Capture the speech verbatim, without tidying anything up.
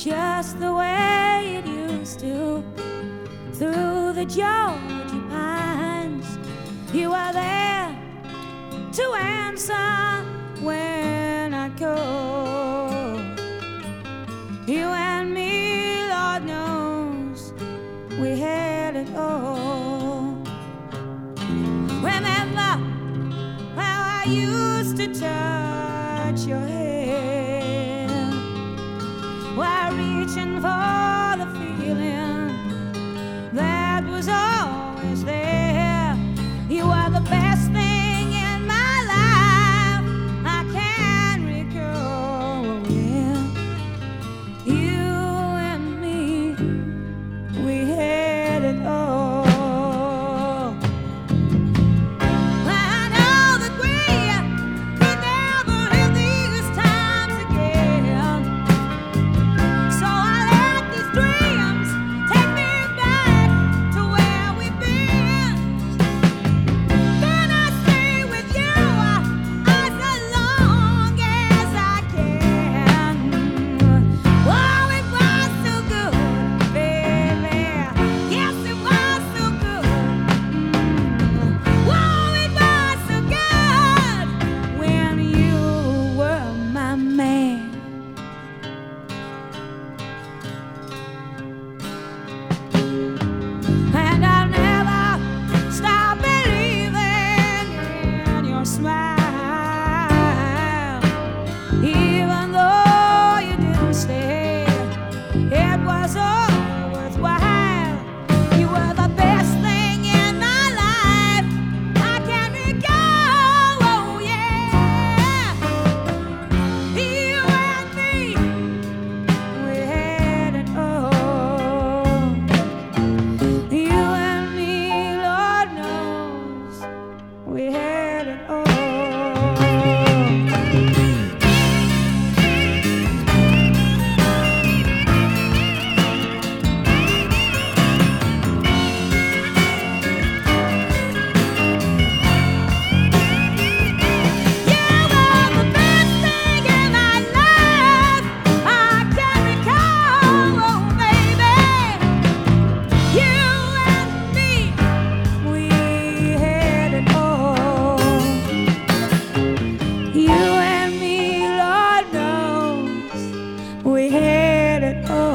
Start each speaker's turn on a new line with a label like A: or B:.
A: just the way it used to. Through the Georgia pines, you are there to answer when I call. You and me, Lord knows, we had it all. Remember how I used to touch your hair, while reaching for the feeling that was always there. You are the best thing in my life I can recall. Yeah, you and me, we had it all. I know that we could never have these times again, so I let these dreams take me back to where we've been. Can I stay with you as long as I can? Oh, it was so good, baby. Yes, it was so good. Oh, it was so good when you were my man. And I'll never stop believing in your smile, even though you didn't stay. It was all worthwhile. You were the best thing in my life I can recall. Oh yeah, you and me, we had it all. You and me, Lord knows, we had it all. You were the best thing in my life I can recall. Oh baby, you and me, we had it all. You and me, Lord knows, we had it all.